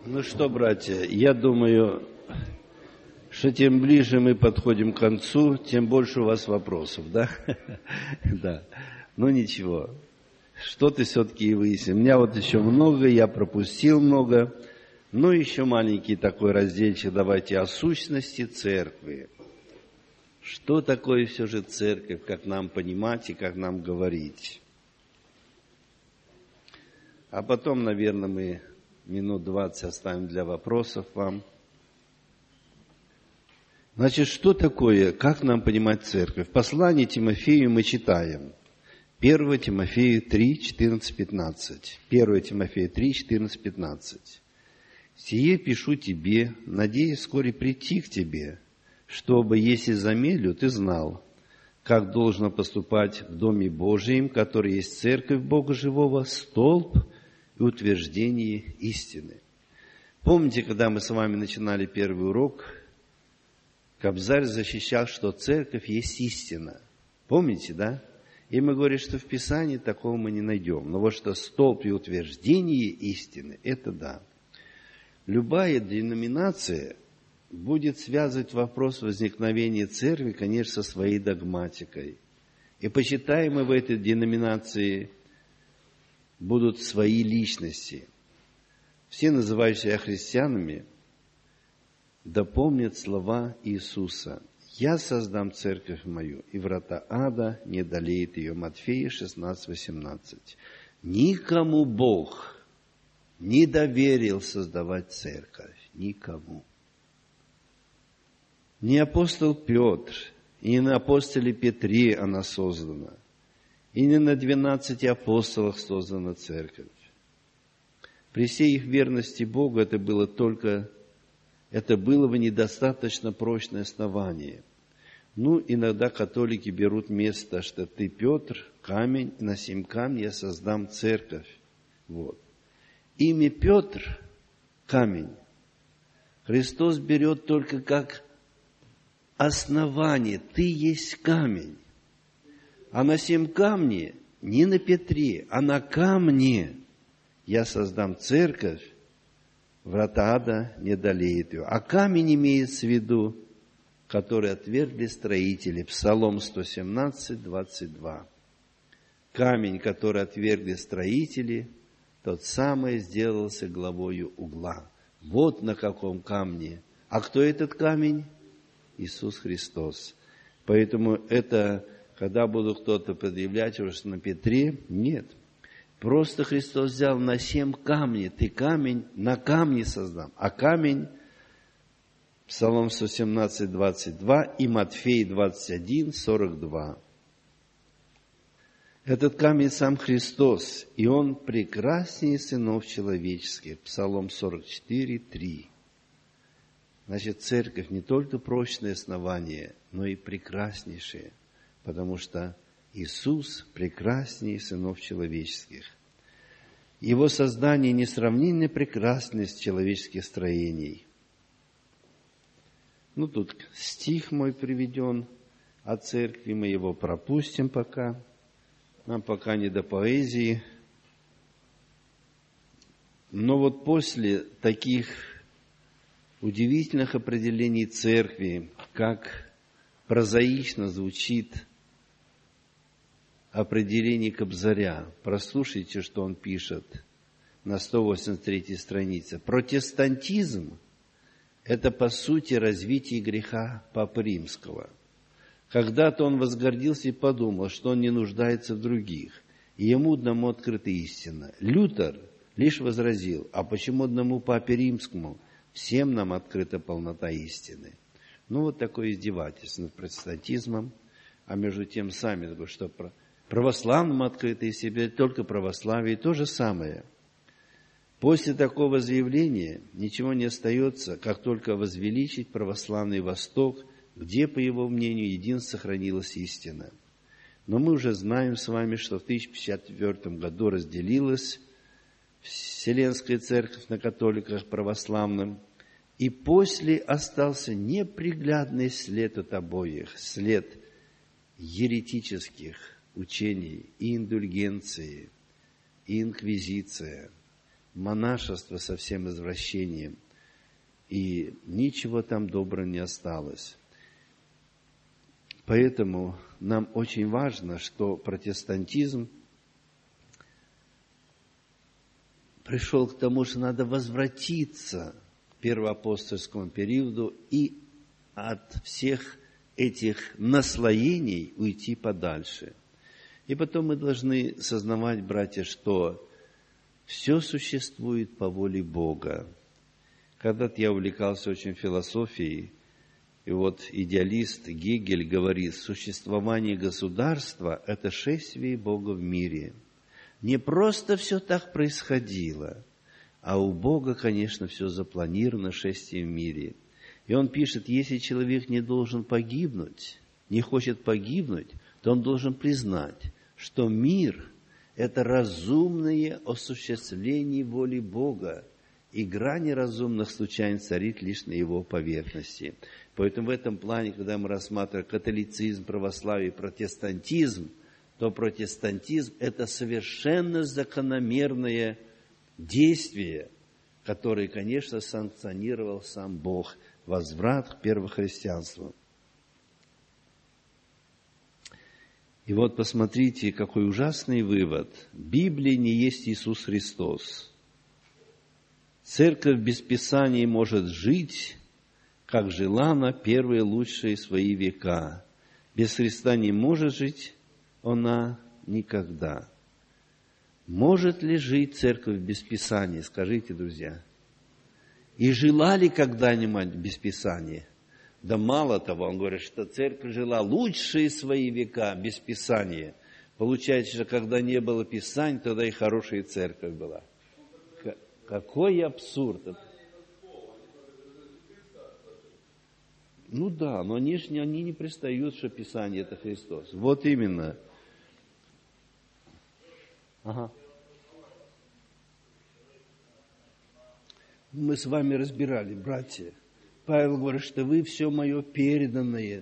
Ну что, братья, я думаю, что тем ближе мы подходим к концу, тем больше у вас вопросов, да? Да. Ну ничего, что-то все-таки и выясним. У меня вот еще много, я пропустил много. Ну еще маленький такой разделчик, давайте о сущности церкви. Что такое все же церковь, как нам понимать и как нам говорить? А потом, наверное, мы минут 20 оставим для вопросов вам. Значит, что такое, как нам понимать церковь? В послании Тимофею мы читаем. 1 Тимофею 3, 14, 15. 1 Тимофею 3, 14, 15. «Сие пишу тебе, надеясь вскоре прийти к тебе, чтобы, если замедлю, ты знал, как должно поступать в Доме Божием, который есть церковь Бога Живого, столб и утверждение истины». Помните, когда мы с вами начинали первый урок, Кобзарь защищал, что церковь есть истина. Помните, да? И мы говорим, что в Писании такого мы не найдем. Но вот что столб и утверждение истины, это да. Любая деноминация будет связывать вопрос возникновения церкви, конечно, со своей догматикой. И почитаемые в этой деноминации будут свои личности. Все, называющие себя христианами, да помнят слова Иисуса: «Я создам церковь мою, и врата ада не одолеют ее». Матфея 16, 18. Никому Бог не доверил создавать церковь. Никому. Не апостол Петр, и не на апостоле Петре она создана, и не на 12 апостолах создана церковь. При всей их верности Богу это было бы недостаточно прочное основание. Ну, иногда католики берут место, что ты, Петр, камень, и на сем камне я создам церковь. Вот. Имя Петр, камень, Христос берет только как основание. Ты есть камень. А на сем камне, не на Петре, а на камне я создам церковь, врата ада не одолеют ее. А камень имеется в виду, который отвергли строители. Псалом 117, 22. Камень, который отвергли строители, тот самый сделался главою угла. Вот на каком камне. А кто этот камень? Иисус Христос. Поэтому это, когда будут кто-то предъявлять, что на Петре, нет. Просто Христос взял на сем камне, ты камень, на камне создам. А камень, Псалом 117, 22 и Матфей 21, 42. Этот камень сам Христос, и Он прекраснее сынов человеческих. Псалом 44, 3. Значит, церковь не только прочное основание, но и прекраснейшее, потому что Иисус прекраснее сынов человеческих. Его создание несравненно прекрасность человеческих строений. Ну, тут стих мой приведен о церкви, мы его пропустим пока. Нам пока не до поэзии. Но вот после таких удивительных определений церкви, как прозаично звучит определение Кобзаря. Прослушайте, что он пишет на 183 странице. Протестантизм – это, по сути, развитие греха Папы Римского. Когда-то он возгордился и подумал, что он не нуждается в других, и ему одному открыта истина. Лютер лишь возразил: а почему одному Папе Римскому? Всем нам открыта полнота истины. Ну, вот такое издевательство над протестантизмом, а между тем сами говорят, что православным открыто из себя только православие, и то же самое. После такого заявления ничего не остается, как только возвеличить православный Восток, где, по его мнению, едино сохранилась истина. Но мы уже знаем с вами, что в 1054 году разделилась Вселенская Церковь на католиках православным, и после остался неприглядный след от обоих, след еретических учений и индульгенции, и инквизиция. монашество со всем извращением. И ничего там доброго не осталось. Поэтому нам очень важно, что протестантизм пришел к тому, что надо возвратиться к первоапостольскому периоду и от всех этих наслоений уйти подальше. И потом мы должны сознавать, братья, что все существует по воле Бога. Когда-то я увлекался очень философией, и вот идеалист Гегель говорит, существование государства – это шествие Бога в мире. Не просто все так происходило, а у Бога, конечно, все запланировано шествие в мире. И он пишет, если человек не должен погибнуть, не хочет погибнуть, то он должен признать, что мир – это разумное осуществление воли Бога, и грань неразумных случайно царит лишь на его поверхности. Поэтому в этом плане, когда мы рассматриваем католицизм, православие, протестантизм, то протестантизм – это совершенно закономерное действие, которое, конечно, санкционировал сам Бог, возврат к первохристианству. И вот посмотрите, какой ужасный вывод. Библия не есть Иисус Христос. Церковь без Писания может жить, как жила она первые лучшие свои века. Без Христа не может жить она никогда. Может ли жить церковь без Писания? Скажите, друзья. И жила ли когда-нибудь без Писания? Да мало того, он говорит, что церковь жила лучшие свои века без Писания. Получается, что когда не было Писания, тогда и хорошая церковь была. Какой абсурд! Ну да, но они не пристают, что Писание это Христос. Вот именно. Ага. Мы с вами разбирали, братья. Павел говорит, что вы все мое переданное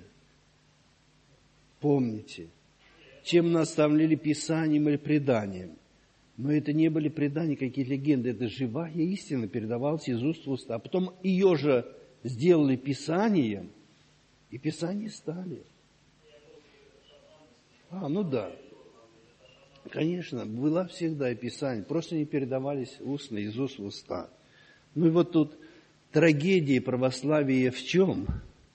помните, чем наставляли Писанием или преданием. Но это не были предания, какие-то легенды, это живая истина передавалась из уст в уста. А потом ее же сделали Писанием, и Писания стали. Ну да. Конечно, была всегда и Писание, просто не передавались устно, из уст в уста. Ну и вот тут трагедия православия в чем?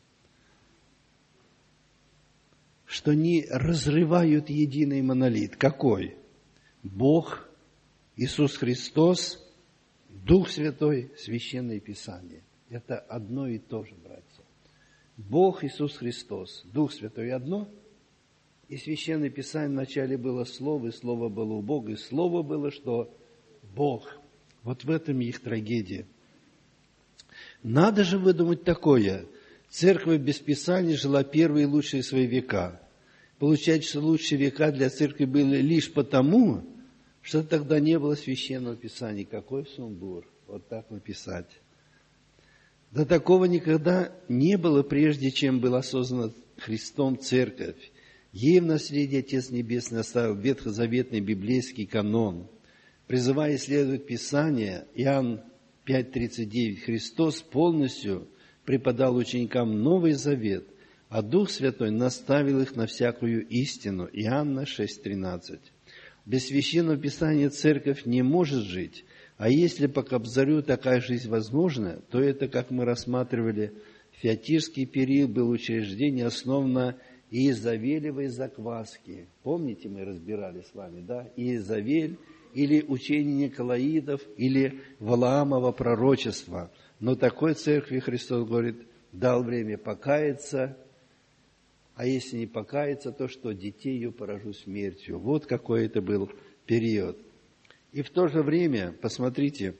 Что они разрывают единый монолит. Какой? Бог, Иисус Христос, Дух Святой, Священное Писание. Это одно и то же, братья. Бог, Иисус Христос, Дух Святой одно, и Священное Писание вначале было Слово, и Слово было у Бога, и Слово было, что Бог. Вот в этом их трагедия. Надо же выдумать такое. Церковь без Писания жила первые лучшие свои века. Получается, что лучшие века для церкви были лишь потому, что тогда не было Священного Писания. Какой сумбур. Вот так написать. Да такого никогда не было, прежде чем была создана Христом церковь. Ей в наследие Отец Небесный оставил ветхозаветный библейский канон. Призывая исследовать Писание, Иоанн 5:39, Христос полностью преподал ученикам Новый Завет, а Дух Святой наставил их на всякую истину. Иоанна 6:13. Без Священного Писания церковь не может жить, а если по Кобзарю такая жизнь возможна, то это, как мы рассматривали, в Фиатирский период было учреждение, основано Иезавелевой закваски. Помните, мы разбирали с вами, да? Иезавель или учение Николаидов, или Валаамово пророчество. Но такой церкви Христос говорит, дал время покаяться, а если не покаяться, то что? Детей ее поражу смертью. Вот какой это был период. И в то же время, посмотрите,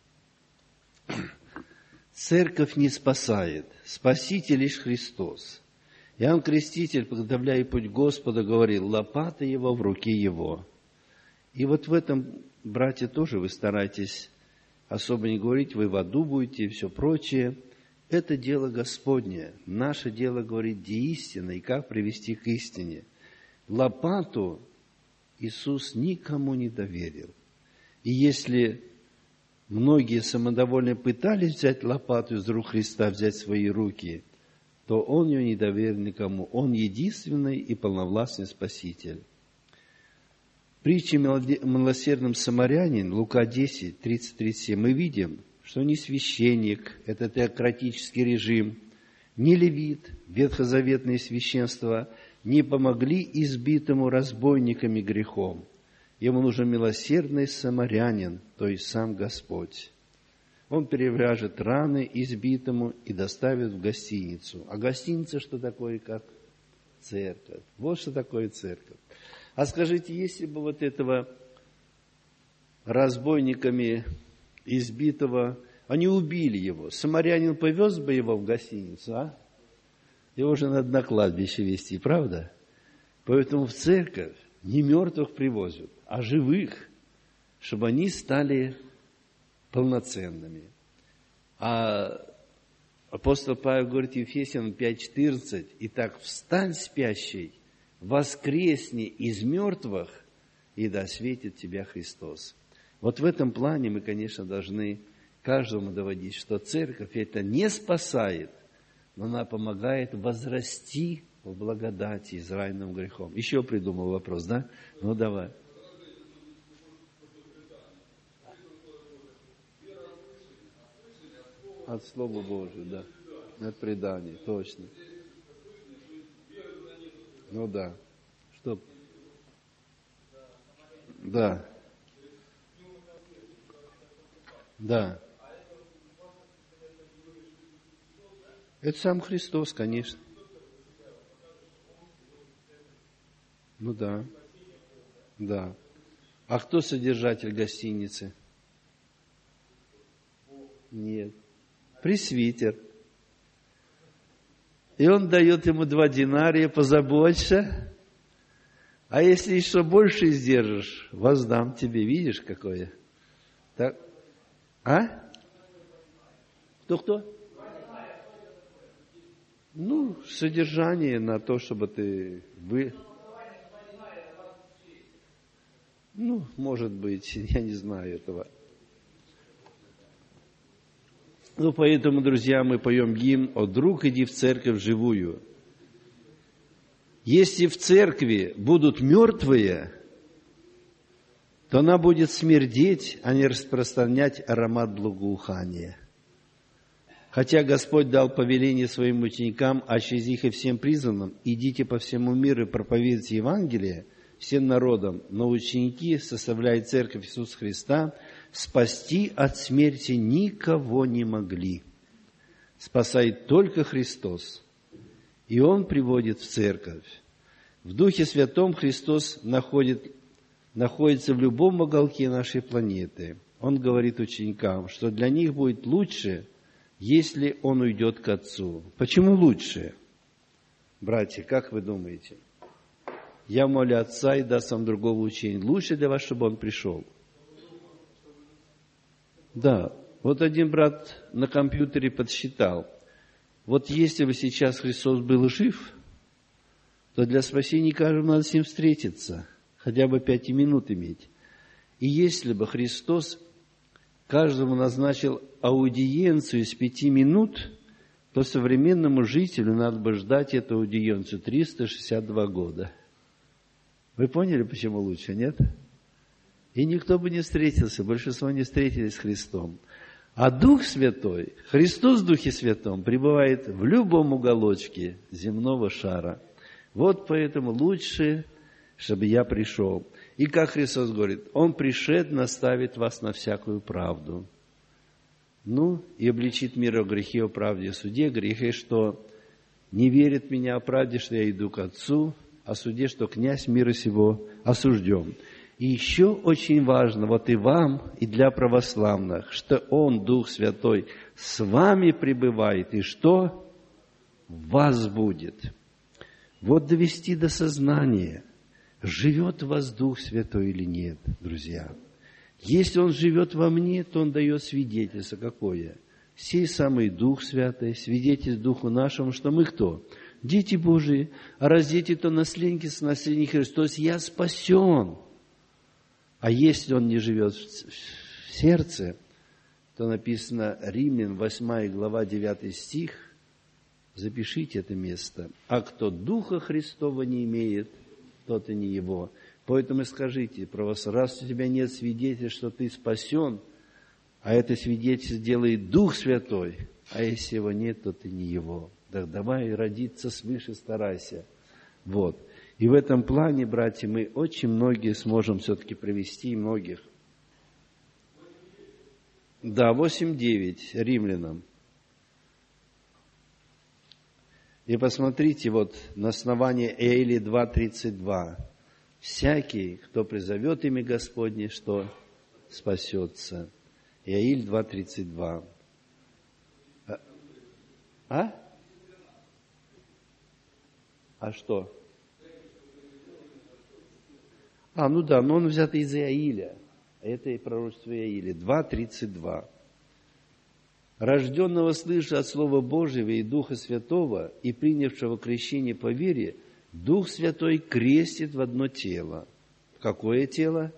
церковь не спасает, спаситель лишь Христос. Иоанн Креститель, подготовляя путь Господа, говорил, лопата его в руке его. И вот в этом, братья, тоже вы старайтесь особо не говорить, вы в аду будете и все прочее. Это дело Господне. Наше дело говорить, где истина и как привести к истине. Лопату Иисус никому не доверил. И если многие самодовольно пытались взять лопату из рук Христа, взять в свои руки, то Он ее не доверил никому. Он единственный и полновластный Спаситель. В притче «Милосердном самарянин», Лука 10, 30-37, мы видим, что ни священник, это теократический режим, ни левит, ветхозаветное священство, не помогли избитому разбойниками грехом. Ему нужен милосердный самарянин, то есть сам Господь. Он перевяжет раны избитому и доставит в гостиницу. А гостиница что такое, как церковь? Вот что такое церковь. А скажите, если бы вот этого разбойниками избитого, они убили его, самарянин повез бы его в гостиницу, а? Его же надо на кладбище везти, правда? Поэтому в церковь не мертвых привозят, а живых, чтобы они стали полноценными. А апостол Павел говорит Ефесянам 5:14: «Итак, встань, спящий, воскресни из мертвых, и да светит тебя Христос». Вот в этом плане мы, конечно, должны каждому доводить, что церковь это не спасает, но она помогает возрасти в благодати израильным грехом. Еще придумал вопрос, да? Ну, давай. От Слова Божия, да. От предания, точно. Ну, да. Что? Да. Да. Это сам Христос, конечно. Ну да. Да. А кто содержатель гостиницы? Нет. Пресвитер. И он дает ему 2 динария, позаботься. А если еще больше издержишь, воздам тебе. Видишь, какое? Так. А? Кто? Ну, содержание на то, чтобы ты... Ну, может быть, я не знаю этого. Ну, поэтому, друзья, мы поем гимн «О, друг, иди в церковь живую». Если в церкви будут мертвые, то она будет смердеть, а не распространять аромат благоухания. Хотя Господь дал повеление своим ученикам, а через них и всем призванным: идите по всему миру и проповедуйте Евангелие всем народам, но ученики, составляя церковь Иисуса Христа, спасти от смерти никого не могли. Спасает только Христос. И Он приводит в церковь. В Духе Святом Христос находится в любом уголке нашей планеты. Он говорит ученикам, что для них будет лучше, если Он уйдет к Отцу. Почему лучше? Братья, как вы думаете? Я молю Отца и даст вам другого учения. Лучше для вас, чтобы Он пришел. Да, вот один брат на компьютере подсчитал. Вот если бы сейчас Христос был жив, то для спасения каждому надо с Ним встретиться, хотя бы 5 минут иметь. И если бы Христос каждому назначил аудиенцию из 5 минут, то современному жителю надо бы ждать эту аудиенцию 362 года. Вы поняли, почему лучше, нет? И никто бы не встретился, большинство не встретились с Христом. А Дух Святой, Христос в Духе Святом, пребывает в любом уголочке земного шара. Вот поэтому лучше, чтобы я пришел. И как Христос говорит, Он пришед наставит вас на всякую правду. Ну, и обличит мир о грехе, о правде, о суде. Грехе, что не верит меня, о правде, что я иду к Отцу, о суде, что князь мира сего осужден. И еще очень важно, вот и вам, и для православных, что Он, Дух Святой, с вами пребывает, и что в вас будет. Вот довести до сознания, живет в вас Дух Святой или нет, друзья. Если Он живет во мне, то Он дает свидетельство какое? Сей самый Дух Святой, свидетель Духу нашему, что мы кто? Дети Божии, а раз дети, то наследники с наследником Христос, я спасен. А если Он не живет в сердце, то написано Римлян, 8 глава, 9 стих. Запишите это место. «А кто Духа Христова не имеет, тот и не его». Поэтому скажите, раз у тебя нет свидетельства, что ты спасен, а это свидетельство делает Дух Святой, а если его нет, то ты не его. Так давай родиться свыше, старайся. Вот. И в этом плане, братья, мы очень многие сможем все-таки провести, многих. Да, 8:9 Римлянам. И посмотрите, вот на основании Иаиля 2:32. Всякий, кто призовет имя Господне, что спасется. Иаиль 2:32. А что? Ну да, но он взят из Иаиля. Это и пророчество Иаиля. 2:32. Рожденного свыше от Слова Божьего и Духа Святого, и принявшего крещение по вере, Дух Святой крестит в одно тело. В какое тело?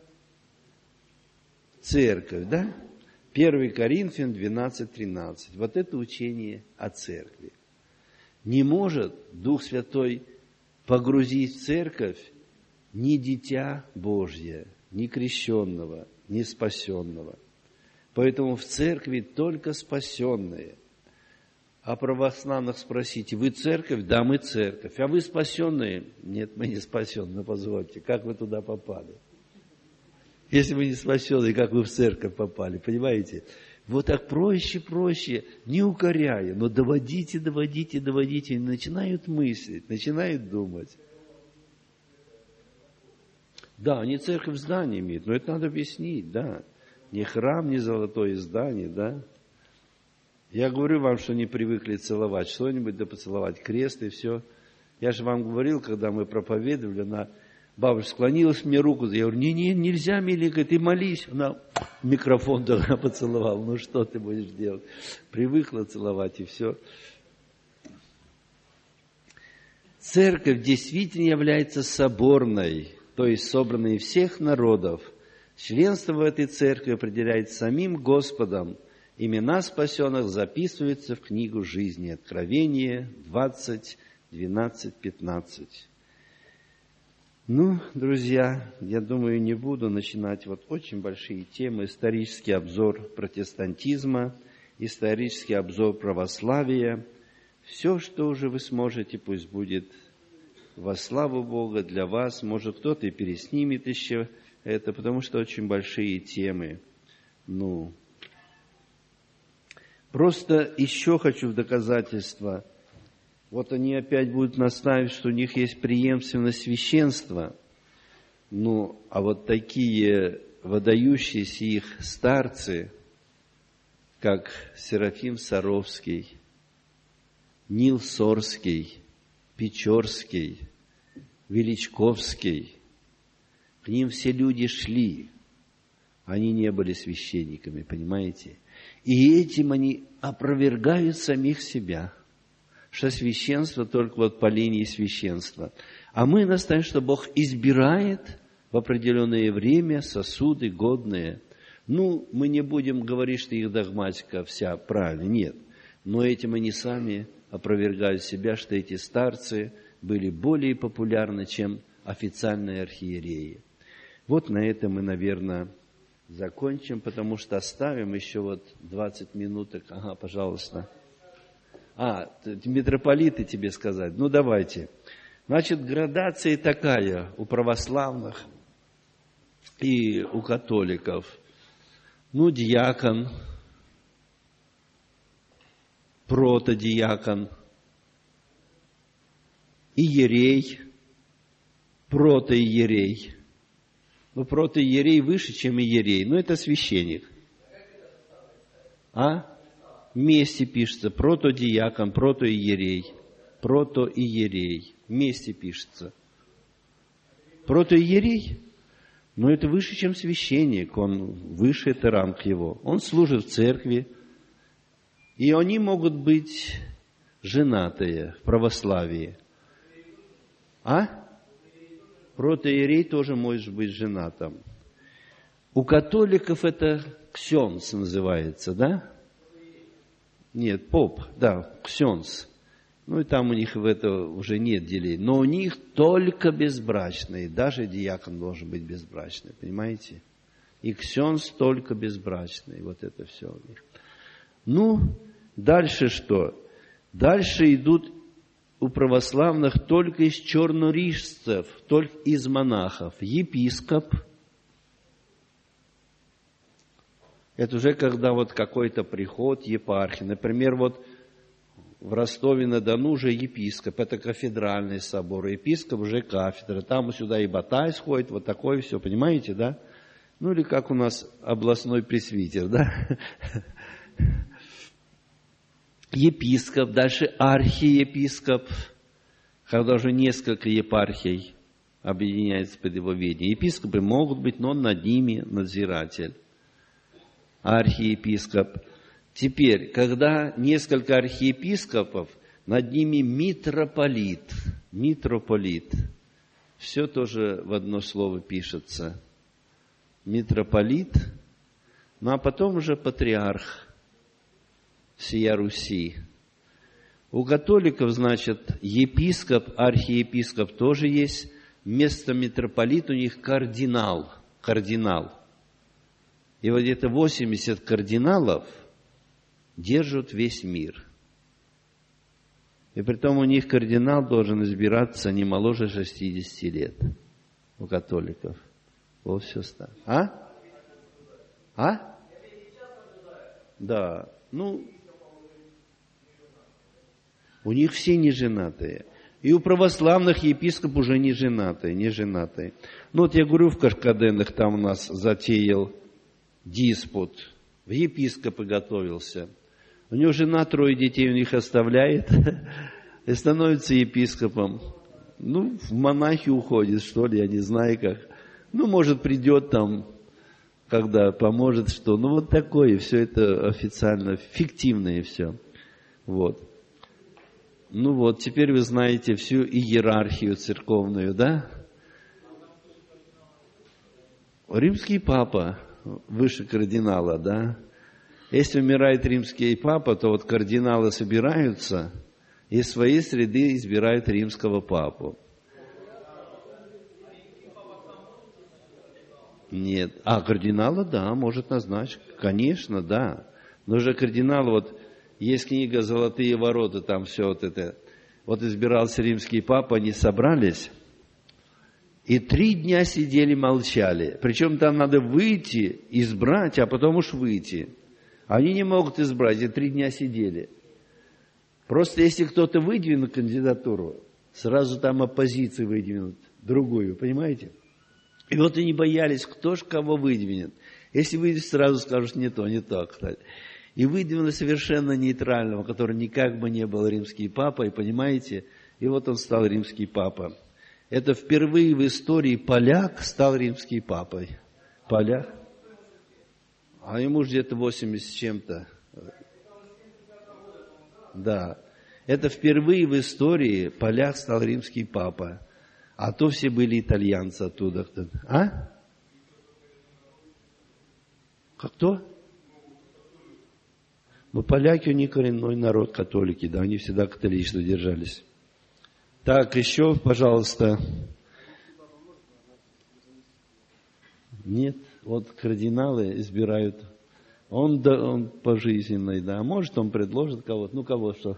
Церковь, да? 1 Коринфянам 12:13. Вот это учение о церкви. Не может Дух Святой погрузить в церковь ни дитя Божье, ни крещенного, ни спасенного. Поэтому в церкви только спасенные. А православных спросите, вы церковь? Да, мы церковь. А вы спасенные? Нет, мы не спасенные, позвольте. Как вы туда попали? Если вы не спасенные, как вы в церковь попали? Понимаете? Вот так проще, не укоряя, но доводите, и начинают мыслить, начинают думать. Да, они церковь здание имеют, но это надо объяснить, да. Не храм, не золотое здание, да. Я говорю вам, что не привыкли целовать что-нибудь, да поцеловать крест и все. Я же вам говорил, когда мы проповедовали, бабушка склонилась мне руку, я говорю, нельзя, миленькая, ты молись. Она микрофон тогда поцеловала, ну что ты будешь делать? Привыкла целовать и все. Церковь действительно является соборной, то есть собранной из всех народов. Членство в этой церкви определяется самим Господом. Имена спасенных записываются в книгу жизни. Откровение 20, 12, 15. Друзья, я думаю, не буду начинать очень большие темы. Исторический обзор протестантизма, исторический обзор православия. Все, что уже вы сможете, пусть будет во славу Бога для вас. Может, кто-то и переснимет еще это, потому что очень большие темы. Просто еще хочу в доказательство. Вот они опять будут настаивать, что у них есть преемственность священства. А вот такие выдающиеся их старцы, как Серафим Саровский, Нил Сорский, Печорский, Величковский, к ним все люди шли. Они не были священниками, понимаете? И этим они опровергают самих себя, что священство только по линии священства. А мы настаиваем, что Бог избирает в определенное время сосуды годные. Мы не будем говорить, что их догматика вся правильная, нет. Но этим они сами опровергают себя, что эти старцы были более популярны, чем официальные архиереи. Вот на этом мы, наверное, закончим, потому что оставим еще 20 минуток. Ага, пожалуйста. Митрополиты тебе сказать. Давайте. Значит, градация такая у православных и у католиков. Диакон, протодиакон, иерей, протоиерей. Протоиерей выше, чем иерей. Это священник. Вместе пишется. Протодиакон, протоиерей. Протоиерей. Вместе пишется. Протоиерей? Это выше, чем священник. Он выше, это ранг его. Он служит в церкви. И они могут быть женатые в православии. Протоиерей тоже может быть женатым. У католиков это ксенс называется, да? Нет, поп, да, ксенс. Ну и там у них в это уже нет деления. Но у них только безбрачные. Даже диакон должен быть безбрачный, понимаете? И ксенс только безбрачный. Вот это все у них. Ну, дальше что? Дальше идут у православных только из чернорижцев, только из монахов. Епископ. Это уже когда вот какой-то приход епархии. Например, вот в Ростове-на-Дону уже епископ, это кафедральный собор, епископ уже кафедра, там сюда и Батай сходит, вот такое все, понимаете, да? Ну или как у нас областной пресвитер, да? Епископ, дальше архиепископ, когда уже несколько епархий объединяется под его ведение. Епископы могут быть, но над ними надзиратель, архиепископ. Теперь, когда несколько архиепископов, над ними митрополит. Митрополит. Все тоже в одно слово пишется. Митрополит. Ну, а потом уже патриарх всея Руси. У католиков, значит, епископ, архиепископ тоже есть. Вместо митрополита у них кардинал. Кардинал. И вот где-то 80 кардиналов держат весь мир. И притом у них кардинал должен избираться не моложе 60 лет. У католиков. Вот все стало. А? А? Да. Ну, у них все неженатые. И у православных епископ уже не женатые. Ну вот я говорю, в Каркаденах там у нас затеял диспут. В епископы готовился. У него жена 3 детей у них оставляет и становится епископом. Ну, в монахи уходит, что ли, я не знаю как. Ну, может, придет там, когда поможет, что. Ну, вот такое, все это официально, фиктивное все. Вот. Ну вот, теперь вы знаете всю иерархию церковную, да? Римский папа выше кардинала, да? Если умирает римский папа, то вот кардиналы собираются и из своей среды избирают римского папу. Нет. А кардинала, да, может назначить. Конечно, да. Но же кардинал, вот есть книга «Золотые ворота», там все вот это. Вот избирался римский папа, они собрались и 3 дня сидели, молчали. Причем там надо выйти, избрать, а потом уж выйти. Они не могут избрать, и 3 дня сидели. Просто если кто-то выдвинет кандидатуру, сразу там оппозиции выдвинут другую, понимаете? И вот они боялись, кто ж кого выдвинет. Если выйдет, сразу скажут не то, не так. И выдвинули совершенно нейтрального, который никак бы не был римский папа, и понимаете, и вот он стал римский папа. Это впервые в истории поляк стал римский папой. Поляк. А ему же где-то 80 с чем-то. Да. Это впервые в истории поляк стал римский папа. А то все были итальянцы оттуда. А? Как кто? Ну, поляки, у них коренной народ, католики, да, они всегда католично держались. Так, еще, пожалуйста. Нет, вот кардиналы избирают. Он пожизненный, да. Может, он предложит кого-то. Ну, кого что?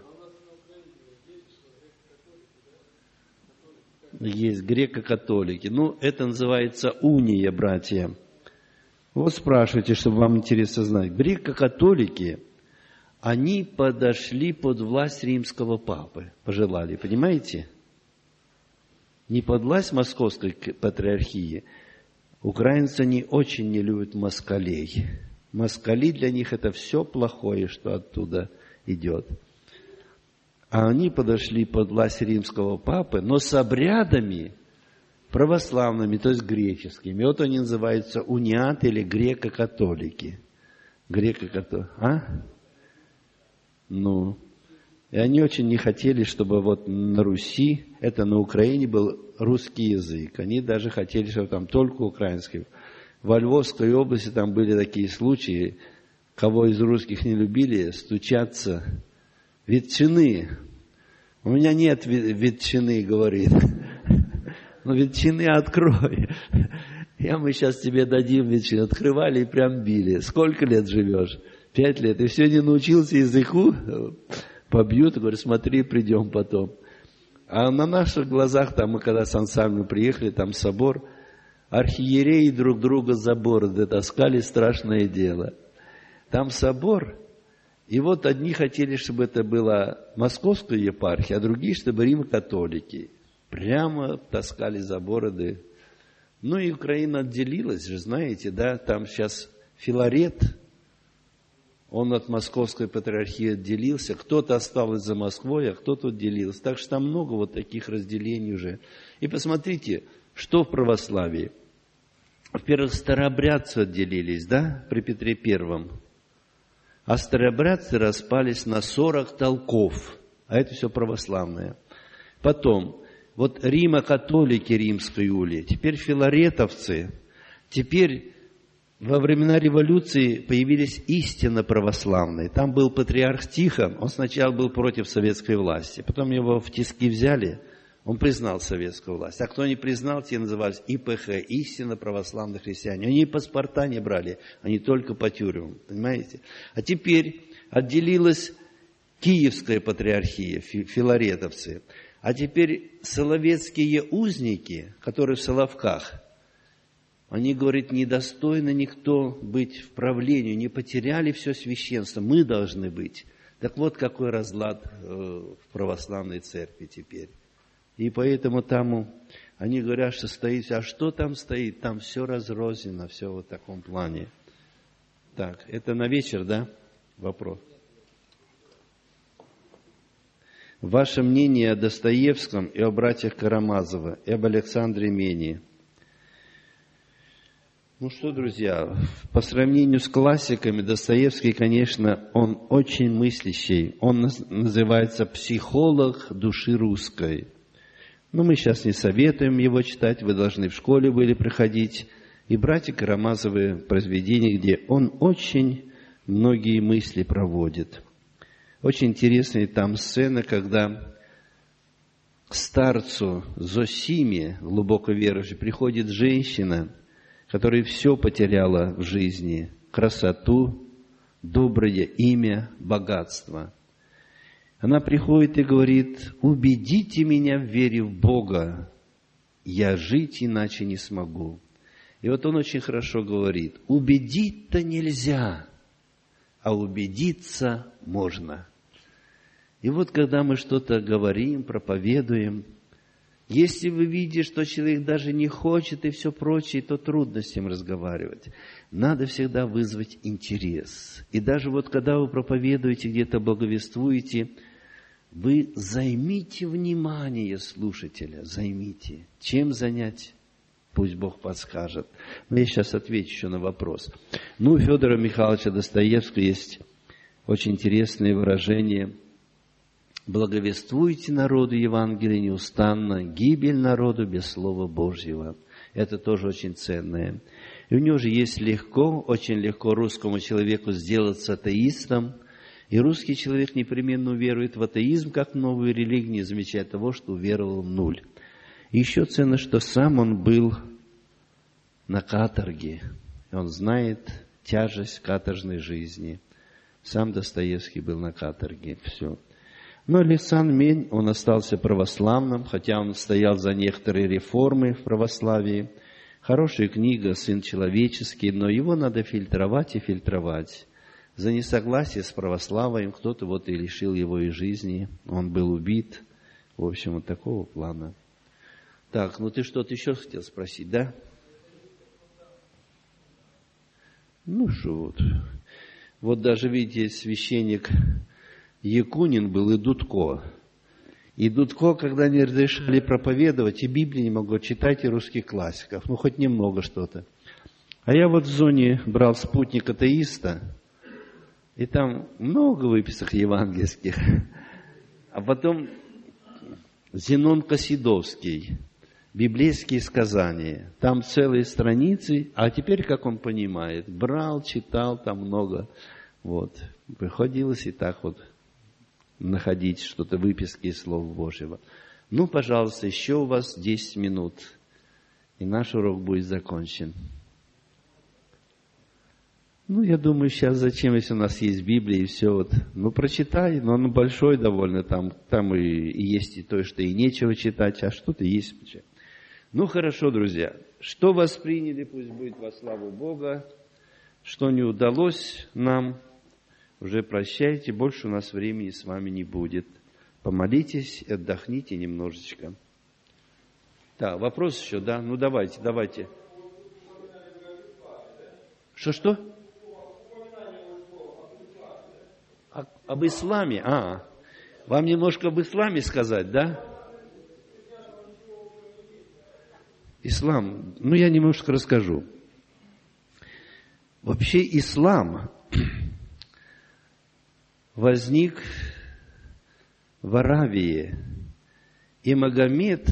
Есть греко-католики. Ну, это называется уния, братья. Вот спрашивайте, чтобы вам интересно знать. Греко-католики, они подошли под власть римского папы. Пожелали, понимаете? Не под власть московской патриархии. Украинцы, они очень не любят москалей. Москали для них это все плохое, что оттуда идет. А они подошли под власть римского папы, но с обрядами православными, то есть греческими. Вот они называются униаты или греко-католики. Греко-католики. А? Ну, и они очень не хотели, чтобы вот на Руси, это на Украине был русский язык. Они даже хотели, чтобы там только украинский. во Львовской области там были такие случаи, кого из русских не любили, стучаться. Ветчины. У меня нет ветчины, говорит. Ну, ветчины открой. Мы сейчас тебе дадим ветчину. Открывали и прям били. Сколько лет живешь? 5 лет. И все не научился языку? Побьют, говорят, смотри, придем потом. А на наших глазах, там мы когда с ансамблем приехали, там собор, архиереи друг друга за бороды таскали, страшное дело. Там собор, и вот одни хотели, чтобы это была московская епархия, а другие, чтобы римо-католики. Прямо таскали за бороды. Ну и Украина отделилась же, знаете, да, там сейчас Филарет, он от московской патриархии отделился, кто-то остался за Москвой, а кто-то отделился. Так что там много вот таких разделений уже. И посмотрите, что в православии. Во-первых, старообрядцы отделились, да, при Петре Первом. А старообрядцы распались на 40 толков, а это все православное. Потом, вот римо-католики римской ули, теперь филаретовцы, теперь во времена революции появились истинно православные. Там был патриарх Тихон, он сначала был против советской власти, потом его в тиски взяли, он признал советскую власть. А кто не признал, те назывались ИПХ, истинно православные христиане. Они и паспорта не брали, они только по тюрьмам, понимаете? А теперь отделилась Киевская патриархия, филаретовцы. А теперь соловецкие узники, которые в Соловках, они говорят, недостойно никто быть в правлении, не потеряли все священство, мы должны быть. Так вот, какой разлад в православной церкви теперь. И поэтому там они говорят, что стоит, а что там стоит? Там все разрознено, все вот в таком плане. Так, это на вечер, да? Вопрос. Ваше мнение о Достоевском и о братьях Карамазовых, и об Александре Мении. Ну что, друзья, по сравнению с классиками, Достоевский, конечно, он очень мыслящий. Он называется «Психолог души русской». Но мы сейчас не советуем его читать, вы должны в школе были приходить. И братья Карамазовы произведения, где он очень многие мысли проводит. Очень интересная там сцена, когда к старцу Зосиме, глубоко верующей, приходит женщина, которая все потеряла в жизни. Красоту, доброе имя, богатство. Она приходит и говорит, убедите меня в вере в Бога, я жить иначе не смогу. И вот он очень хорошо говорит, убедить-то нельзя, а убедиться можно. И вот когда мы что-то говорим, проповедуем, если вы видите, что человек даже не хочет и все прочее, то трудно с ним разговаривать. Надо всегда вызвать интерес. И даже вот когда вы проповедуете, где-то благовествуете, вы займите внимание слушателя, займите. Чем занять? Пусть Бог подскажет. Но я сейчас отвечу еще на вопрос. У Федора Михайловича Достоевского есть очень интересное выражение. Благовествуйте народу Евангелие неустанно, гибель народу без Слова Божьего. Это тоже очень ценное. И у него же есть очень легко русскому человеку сделаться атеистом. И русский человек непременно уверует в атеизм, как в новую религию, не замечая того, что уверовал в нуль. И еще ценно, что сам он был на каторге. И он знает тяжесть каторжной жизни. Сам Достоевский был на каторге. Все. Но Александр Мень, он остался православным, хотя он стоял за некоторые реформы в православии. Хорошая книга «Сын человеческий», но его надо фильтровать и фильтровать. За несогласие с православием кто-то вот и лишил его и жизни. Он был убит. В общем, вот такого плана. Так, ты что-то еще хотел спросить, да? Что вот. Вот даже, видите, священник Якунин был и Дудко. И Дудко, когда не разрешали проповедовать, и Библию не могу читать, и русских классиков. Хоть немного что-то. А я вот в зоне брал спутник атеиста, и там много выписок евангельских. А потом Зенон Косидовский. библейские сказания. Там целые страницы, а теперь, как он понимает, брал, читал там много. Вот. Приходилось и так вот находить что-то, выписки из Слова Божьего. Ну, пожалуйста, еще у вас 10 минут, и наш урок будет закончен. Ну, я думаю, сейчас зачем, если у нас есть Библия и все вот. Ну, прочитай, но он большой довольно, там и есть и то, что и нечего читать, а что-то есть. Ну, хорошо, друзья. Что восприняли, пусть будет во славу Бога. Что не удалось нам, уже прощайте, больше у нас времени с вами не будет. Помолитесь, отдохните немножечко. Да, вопрос еще, да? Ну, давайте. Что? Об исламе? Вам немножко об исламе сказать, да? Ислам. Ну, я немножко расскажу. Вообще, ислам возник в Аравии, и Магомед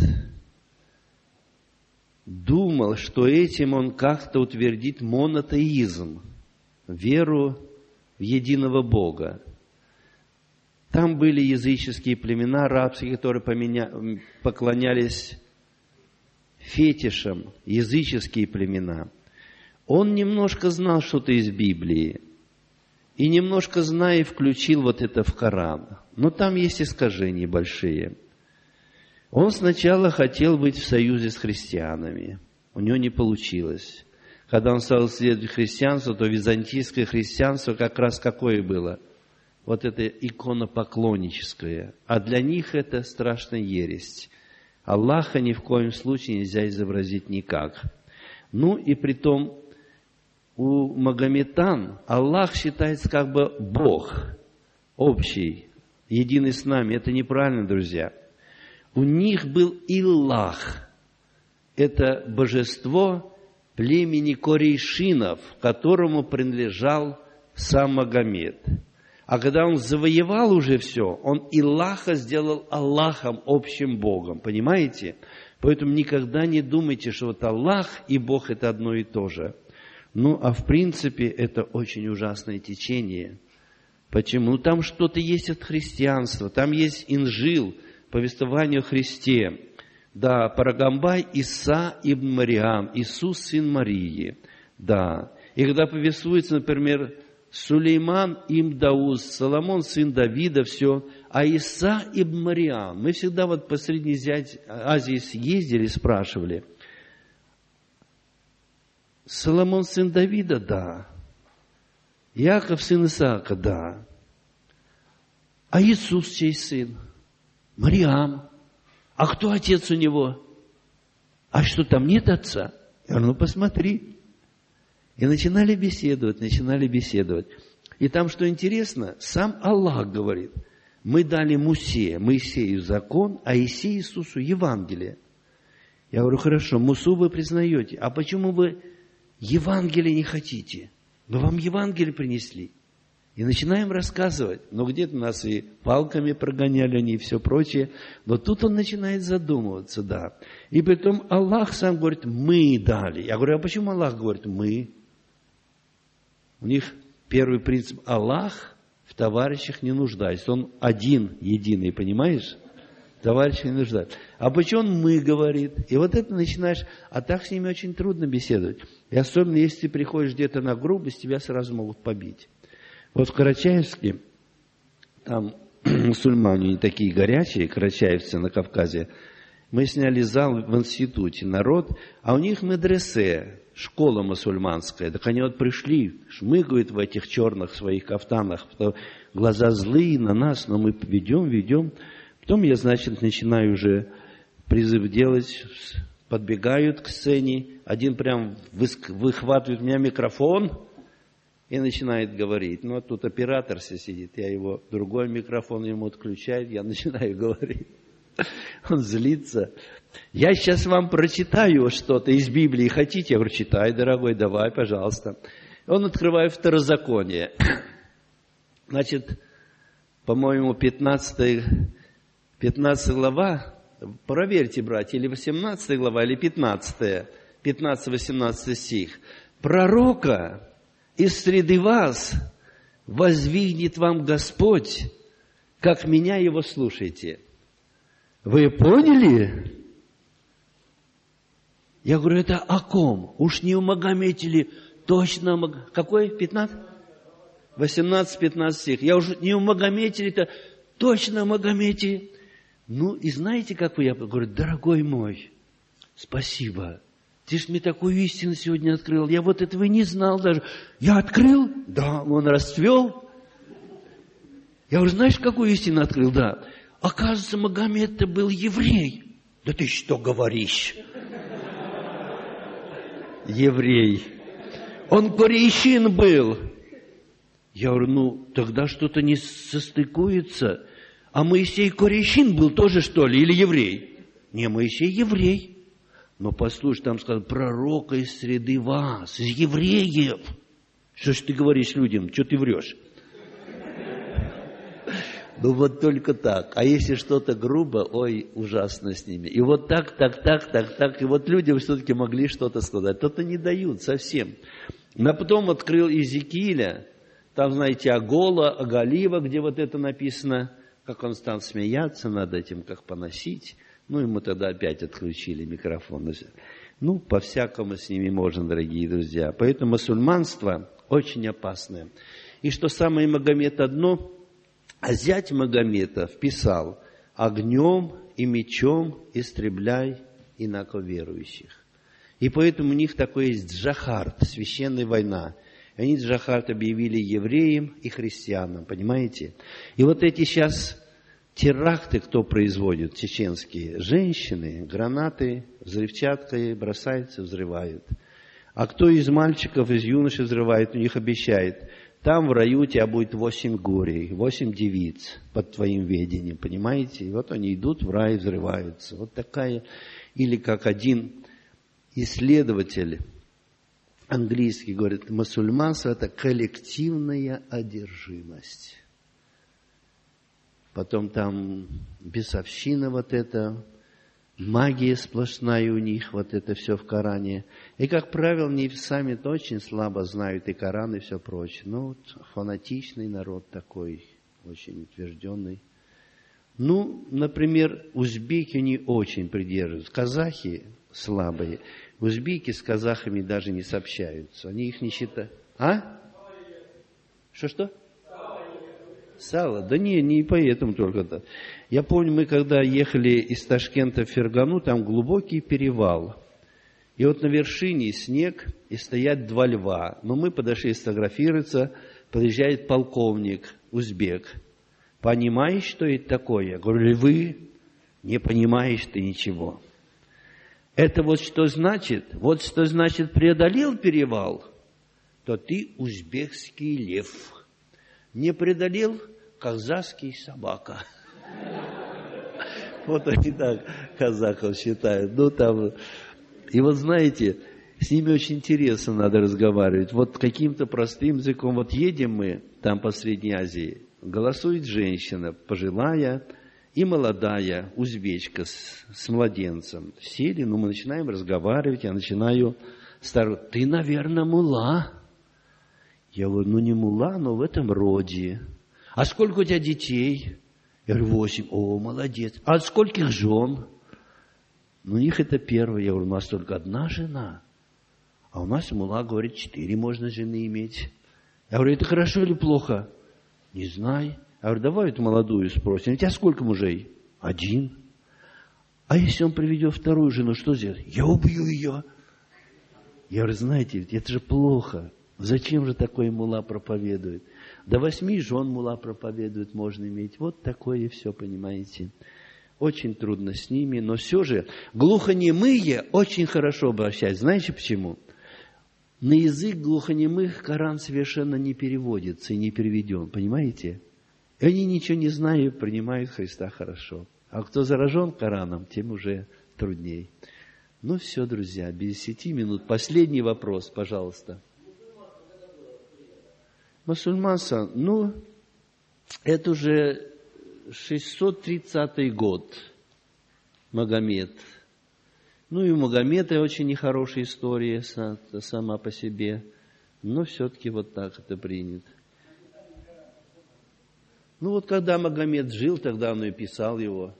думал, что этим он как-то утвердит монотеизм, веру в единого Бога. Там были языческие племена арабские, которые поклонялись фетишам, языческие племена. Он немножко знал что-то из Библии, и немножко зная, включил вот это в Коран. Но там есть искажения большие. Он сначала хотел быть в союзе с христианами. У него не получилось. Когда он стал исследовать христианство, то византийское христианство как раз какое было? Вот это иконопоклонническое. А для них это страшная ересь. Аллаха ни в коем случае нельзя изобразить никак. Ну и притом у магометан Аллах считается как бы Бог общий, единый с нами. Это неправильно, друзья. У них был Иллах. Это божество племени Корейшинов, которому принадлежал сам Магомед. А когда он завоевал уже все, он Иллаха сделал Аллахом, общим Богом. Понимаете? Поэтому никогда не думайте, что вот Аллах и Бог это одно и то же. Ну, а в принципе, это очень ужасное течение. Почему? Там что-то есть от христианства, там есть Инжил, повествование о Христе. Да, Парагамбай Иса ибн Мариам, Иисус, сын Марии. Да. И когда повествуется, например, Сулейман ибн Дауд, Соломон, сын Давида, все. А Иса ибн Мариам. Мы всегда вот по Средней Азии съездили, спрашивали. Соломон, сын Давида, да. Иаков, сын Исаака, да. А Иисус, чей сын? Мариам. А кто отец у него? А что, там нет отца? Я говорю, ну посмотри. И начинали беседовать. И там, что интересно, сам Аллах говорит, мы дали Моисею закон, а Иисусу Евангелие. Я говорю, хорошо, Мусу вы признаете, а почему вы Евангелие не хотите? Мы вам Евангелие принесли. И начинаем рассказывать. Но где-то нас и палками прогоняли они и все прочее. Но тут он начинает задумываться, да. И потом Аллах сам говорит, мы дали. Я говорю, а почему Аллах говорит, мы? У них первый принцип, Аллах в товарищах не нуждается. Он один, единый, понимаешь? Товарищи не нуждаются. А почему он мы говорит? И вот это начинаешь, а так с ними очень трудно беседовать. И особенно, если ты приходишь где-то на грубость, тебя сразу могут побить. Вот в Карачаевске, там мусульмане не такие горячие, карачаевцы на Кавказе, мы сняли зал в институте, народ, а у них медресе, школа мусульманская. Так они вот пришли, шмыгают в этих черных своих кафтанах, глаза злые на нас, но мы ведем. Потом я, значит, начинаю уже призыв делать, подбегают к сцене, один прям выхватывает у меня микрофон и начинает говорить. Ну, а тут оператор сидит, я его, другой микрофон ему отключаю, я начинаю говорить. Он злится. Я сейчас вам прочитаю что-то из Библии. Хотите? Я говорю, читай, дорогой, давай, пожалуйста. Он открывает Второзаконие. Значит, по-моему, 15 глава проверьте, братья, или 18 глава, или 15, 15-18 стих. Пророка из среды вас воздвигнет вам Господь, как меня его слушайте. Вы поняли? Я говорю, это о ком? Уж не у Магомете ли? Точно, какой? 15? 18-15 стих. Я уже не у Магомете ли-то? Точно о Магомете. Ну, и знаете, какой я говорю, дорогой мой, спасибо. Ты ж мне такую истину сегодня открыл. Я вот этого и не знал даже. Я открыл? Да. Он расцвел. Я говорю, знаешь, какую истину открыл? Да. Оказывается, Магомед-то был еврей. Да ты что говоришь? Еврей. Он корейщин был. Я говорю, ну, тогда что-то не состыкуется. А Моисей корейщин был тоже, что ли, или еврей? Не, Моисей еврей. Но послушай, там сказано, пророка из среды вас, из евреев. Что ж ты говоришь людям, что ты врешь? Ну вот только так. А если что-то грубо, ой, ужасно с ними. И вот так. И вот людям все-таки могли что-то сказать. То-то не дают совсем. Но потом открыл Иезекииля. Там, знаете, Огола, Оголива, где вот это написано. Как он стал смеяться над этим, как поносить. Ну, ему тогда опять отключили микрофон. Ну, по-всякому с ними можно, дорогие друзья. Поэтому мусульманство очень опасное. И что самое Магомед одно... А зять Магомета вписал: огнем и мечом истребляй инаковерующих. И поэтому у них такой есть джахард, священная война. И они джахард объявили евреям и христианам, понимаете? И вот эти сейчас теракты, кто производит, чеченские, женщины, гранаты, взрывчаткой бросаются, взрывают. А кто из мальчиков, из юношей взрывает, у них обещает: там в раю у тебя будет 8 гурий, 8 девиц под твоим ведением, понимаете? И вот они идут в рай, взрываются. Вот такая, или как один исследователь английский говорит, мусульманство – это коллективная одержимость. Потом там бесовщина вот это, магия сплошная у них, вот это все в Коране. И, как правило, они сами-то очень слабо знают и Коран, и все прочее. Ну, вот фанатичный народ такой, очень утвержденный. Ну, например, узбеки не очень придерживаются. Казахи слабые. Узбеки с казахами даже не сообщаются. Они их не считают. А? Что? Сало? Да не поэтому только-то. Я помню, мы когда ехали из Ташкента в Фергану, там глубокий перевал. И вот на вершине снег, и стоят 2 льва. Но мы подошли сфотографироваться, подъезжает полковник, узбек. Понимаешь, что это такое? Я говорю, львы? Не понимаешь ты ничего. Это вот что значит? Вот что значит преодолел перевал, то ты узбекский лев. Не преодолел казахский собака. Вот они так казахов считают. Ну, там... И вот знаете, с ними очень интересно надо разговаривать. Вот каким-то простым языком. Вот едем мы там по Средней Азии, голосует женщина, пожилая и молодая узбечка с младенцем. Сели, мы начинаем разговаривать, я начинаю ты, наверное, мулла. Я говорю, не мулла, но в этом роде. А сколько у тебя детей? Я говорю, 8. О, молодец. А от скольких жен? У них это первое. Я говорю, у нас только 1 жена. А у нас мулла говорит, 4 можно жены иметь. Я говорю, это хорошо или плохо? Не знаю. Я говорю, давай эту молодую спросим. У тебя сколько мужей? 1. А если он приведет 2 жену, что сделать? Я убью ее. Я говорю, знаете, это же плохо. Зачем же такой мулла проповедует? До 8 жен мулла проповедует, можно иметь. Вот такое все, понимаете. Очень трудно с ними, но все же глухонемые очень хорошо обращаются. Знаете почему? На язык глухонемых Коран совершенно не переводится и не переведен, понимаете? И они ничего не знают, принимают Христа хорошо. А кто заражен Кораном, тем уже трудней. Ну все, друзья, без 10 минут. Последний вопрос, пожалуйста. Мусульманство, это уже 630 год. Магомед. Ну и у Магомета очень нехорошая история сама по себе. Но все-таки вот так это принято. Ну вот когда Магомед жил, тогда он и писал его.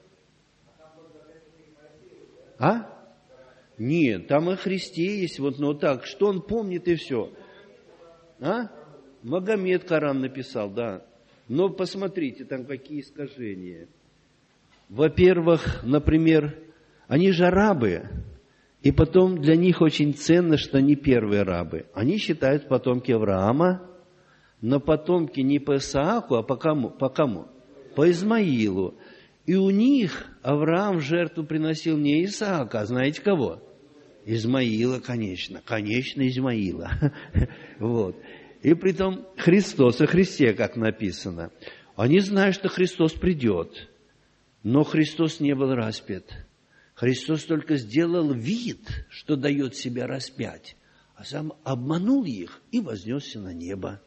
А? Нет, там о Христе есть, вот, ну так, что он помнит и все. А? Магомед Коран написал, да. Но посмотрите, там какие искажения. Во-первых, например, они же арабы, и потом для них очень ценно, что они первые арабы. Они считают потомки Авраама, но потомки не по Исааку, а по кому? По Измаилу. И у них Авраам в жертву приносил не Исаака, а знаете кого? Измаила, конечно. Конечно, Измаила. Вот. И притом Христос, о Христе, как написано. Они знают, что Христос придет. Но Христос не был распят. Христос только сделал вид, что дает себя распять, а сам обманул их и вознесся на небо.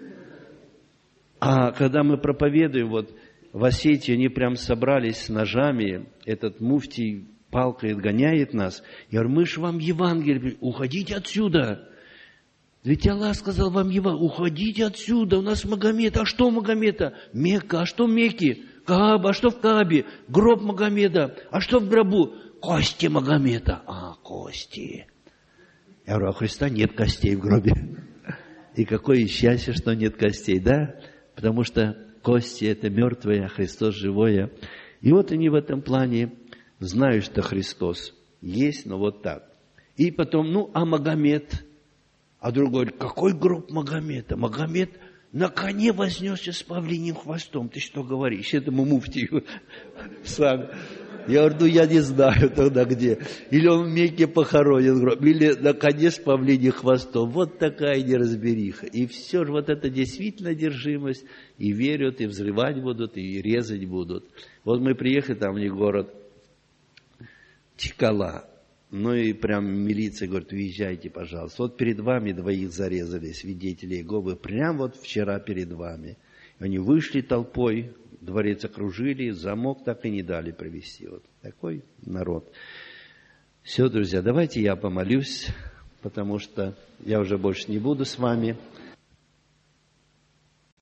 А когда мы проповедуем, вот в Осетии они прям собрались с ножами, этот муфтий палкой отгоняет нас. Я говорю, мы же вам Евангелие, уходите отсюда. Ведь Аллах сказал вам Евангелие, уходите отсюда, у нас Магомед. А что Магомеда? Мекка, а что Мекки? Кааба, а что в Каабе? Гроб Магомеда, а что в гробу? Кости Магомеда. А, кости. Я говорю, а у Христа нет костей в гробе. И какое счастье, что нет костей, да? Потому что кости это мертвые, а Христос живое. И вот они в этом плане знают, что Христос есть, но вот так. И потом, ну, а Магомед? А другой говорит, какой гроб Магомеда? Магомед на коне вознесся с павлиним хвостом. Ты что говоришь? Этому муфтию сам. Я говорю, ну я не знаю тогда где. Или он в Мекке похоронен гроб, или на коне с павлиним хвостом. Вот такая неразбериха. И все же вот это действительно одержимость. И верят, и взрывать будут, и резать будут. Вот мы приехали там в них город Чикала. Ну и прям милиция говорит, уезжайте, пожалуйста. Вот перед вами двоих зарезали, свидетелей Иеговы, прям вот вчера перед вами. Они вышли толпой, дворец окружили, замок так и не дали провести. Вот такой народ. Все, друзья, давайте я помолюсь, потому что я уже больше не буду с вами.